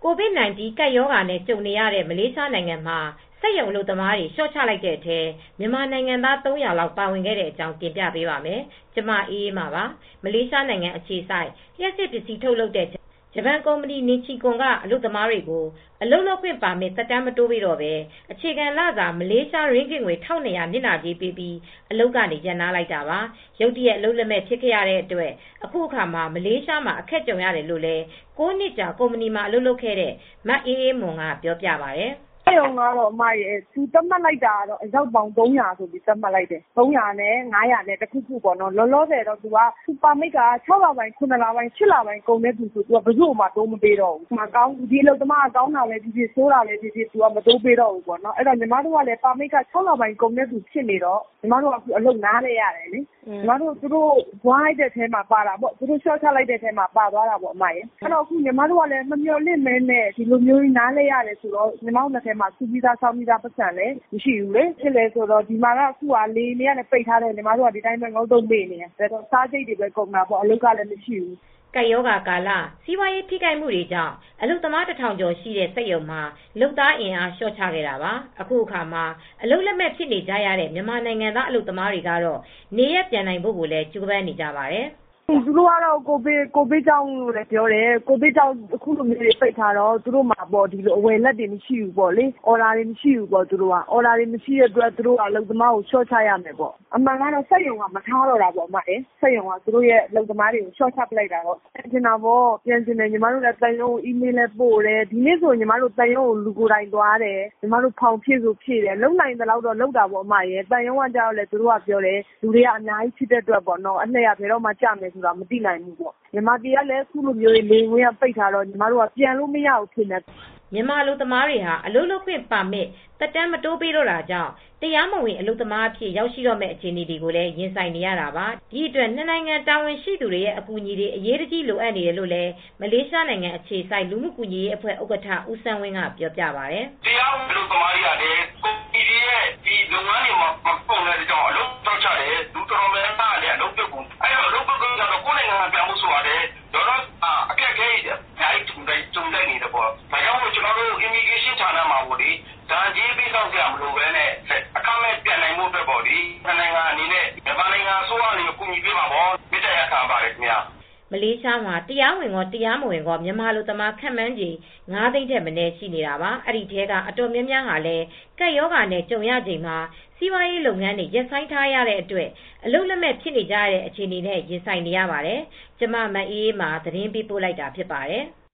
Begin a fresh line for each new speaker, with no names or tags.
COVID-19 ကပ်ရောဂါနဲ့ကြုံနေရတဲ့မလေးရှားနိုင်ငံမှာစက်ရုံအလုပ်သမားတွေလျှော့ချလိုက်တဲ့အထဲမြန်မာနိုင်ငံသား300လောက်ပါဝင်ခဲ့တဲ့အကြောင်းတင်ပြပေးပါမယ်။ကျမအေးအေးမာပါ။မလေးရှားနိုင်ငံအခြေစိုက်လျှပ်စစ်ပစ္စည်းထုတ်လုပ်တဲ့ဂျပန်ကုမ္ပဏီနင်ချီကွန်ကအလုပ်သမားတွေကိုအလုပ်လုပ်ခွင့်ပါမစ်သက်တမ်းမတိုးပေးတော့ပဲအခြေခံလစာမလေးရှားရင်းဂစ်ငွေ1200နစ်နာကြေးပေးပြီးအလုပ်ကနေရပ်နားလိုက်တာပါရုတ်တရက်အလုပ်လက်မဲ့ဖြစ်ခဲ့ရတဲ့အတွက်အခုအခါမှာမလေးရှားမှာအခက်ကြုံရတယ်လို့လည်း9နှစ်ကြာကုမ္ပဏီမှာအလုပ်လုပ်ခဲ့တဲ့မအေးအေးမွန်ကပြောပြပါတယ်
ရုံကတော့အမရဲ့သူသတ်မှတ်လိုက်တာကတော့အယောက်ပေါင်း300ဆိုပြီးသတ်မှတ်လိုက်တယ်300နဲ့900နဲ့တခုခုပေါ့နော်လောလောဆယ်တော့သူပါမစ်က6လပိုင်း9လပိုင်း8လပိုင်းကုန်တဲ့သူဆိုသူကဘယ်သူ့မှတိုးမပေးတော့ဘူးမကောင်းဒီအလုပ်သမားကောင်းတာလည်းဖြစ်ဖြစ်ဆိုးတာလည်းဖြစ်ဖြစ်သူကမတိုးပေးတော့ဘူးပေါ့နော်အဲ့တော့ညီမတို့ကလည်းပါမစ်က6လပိုင်းကုန်တဲ့သူဖြစ်နေတော့ညီမတို့ကအခုအလုပ်နားလဲရတယ်လေညီမတို့သူတို့ဝိုင်းတဲ့ထဲမှာပါတာပေါ့သူတို့ရှော့ချလိုက်တဲ့ထဲမှာပါသွားတာပေါ့အမရဲ့အဲ့တော့အခုညီမတို့ကလည်းမမျှော်လင့်မဲနဲ့ဒီလိုမျိုးနားလဲရတယ်ဆိုတော့ညီမတို့လက်ထဲမှာစုပြီးသားဆောင်းပြီးသားပတ်စံလည်းမရှိဘူးလေဖြစ်လဲဆိုတော့ဒီမှာကအခုကလေနေရနဲ့ပိတ်ထားတယ်ညီမတို့ကဒီတိုင်းပဲငုံတုံးပေးနေတယ်ဒါတော့စားကြိတ်တွေပဲကုန်တာပေါ့အလုပ်ကလည်းမရှိဘူး
ကပ်ရောဂါကာလစီးပွားရေးထိခိုက်မှုတွေကြောင့်အလုပ်သမား1000ကျော်ရှိတဲ့စက်ရုံမှာလုပ်သားအင်အားလျှော့ချခဲ့တာပါအခုအခါမှာအလုပ်လက်မဲ့ဖြစ်နေကြရတဲ့မြန်မာနိုင်ငံသားအလုပ်သမားတွေကတော့နေရပြန်နိုင်ဖို့ကိုလည်းကြိုးပမ်းနေကြပါတယ်
သူတို့ကတော့ကိုဗစ်ကြောင့်လို့လည်းပြောတယ်ကိုဗစ်ကြောင့်အခုလိုမျိုးတွေပိတ်ထားတော့သူတို့မှာပေါ့ဒီလိုအဝယ်လက်တွေမရှိဘူးပေါ့လေအော်ဒါတွေမရှိဘူးပေါ့သူတို့ကအော်ဒါတွေမရှိတဲ့အတွက်သူတို့ကအလုပ်သမားကိုရှော့ချရမယ်ပေါ့အမှန်ကတော့စက်ရုံကမထားတော့တာပေါ့အမလေစက်ရုံကသူတို့ရဲ့အလုပ်သမားတွေကိုရှော့ချပလိုက်တာတော့ပြန်ချင်တာပေါ့ပြန်ချင်တယ်ညီမတို့လည်းတန်ရုံးကိုအီးမေးလ်လည်းပို့တယ်ဒီနေ့ဆိုညီမတို့တန်ရုံးကိုလူကိုယ်တိုင်သွားတယ်ညီမတို့ဖောင်ဖြည့်ဆိုဖြည့်တယ်လုံနိုင်တဲ့လောက်တော့လုံတာပေါ့အမရဲ့တန်ရုံးကကြောက်လဲသူတို့ကပြောတယ်လူတွေကအများကြီးဖြစ်တဲ့အတွက်ပေါ့နော်အလှည့်ရဘယ်တော့မှကြမယ်ဆိုတာမသိနိုင်ဘူးပေါ့မြန်မာပြည်ကလည်းအခုလိုမျိုးလေဝင်ရပိတ်ထားတော့ညီမတို့ကပြန်လို့မရဘူးဖြစ်နေ
မြန်မာအလုပ်သမားတွေဟာအလုပ်လုပ်ခွင့်ပါမစ်တက်တမ်းမတိုးပေးတော့တာကြောင့်တရားမဝင်အလုပ်သမားအဖြစ်ရောက်ရှိတော့မယ့်အခြေအနေတွေကိုလည်းရင်ဆိုင်နေရတာပါဒီအတွက်နှစ်နိုင်ငံတာဝန်ရှိသူတွေရဲ့အကူအညီတွေအရေးတကြီးလိုအပ်နေတယ်လို့လည်းမလေးရှားနိုင်ငံအခြေစိုက်လူမှုကူညီရေးအဖွဲ့ဥက္ကဋ္ဌဦးစန်းဝင်းကပြောပြပါတယ်
တရားဝင်အလုပ်သမားတွေကလည်းကုမ္ပဏီတွေရဲ့ဒီလုပ်ငန်းတွေမှာမပုံတဲ့ကြောင့်အလုပ်တောက်ချတယ်လူတော်များများလည်းအလုပ်ပြုတ်ကုန်အဲ့တော့အလုပ်ပြုတ်ကုန်တော့ကိုယ်နိုင်ငံကပြန်ဖို့ဆိုရတယ်တော့အခက်အခဲတွေအများကြီးကြုံနေတယ်ပေါ့ဒါကြောင့်မို့ကျွန်တော်တို့ immigration ဌာနမှာပေါ့လေဒါကြီးပြီးတော့ကြမလို့ပဲနဲ့အခမဲ့ပြန်နိုင်မှုအတွက်ပေါ့ဒီနိုင်ငံအနေနဲ့မြန်မာနိုင်ငံအစိုးရအနေနဲ့ကူညီပေးပါပေါ့မြစ်တရားခံပါတယ်ခင်ဗျာ
မလေးရှားမှာတရားဝင်ရောတရားမဝင်ရောမြန်မာလူသမားခန့်မှန်းကြီး9သိန်းထက်မနည်းရှိနေတာပါအဲ့ဒီထဲကအတော်များများဟာလည်းကပ်ရောဂါနဲ့ကြုံရချိန်မှာစီးပွားရေးလုပ်ငန်းတွေရပ်ဆိုင်းထားရတဲ့အတွက်အလုပ်လက်မဲ့ဖြစ်နေကြတဲ့အခြေအနေနဲ့ရင်ဆိုင်နေရပါတယ်ကျမမအေးအေးမှာသတင်းပေးပို့လိုက်တာဖြစ်ပါတယ်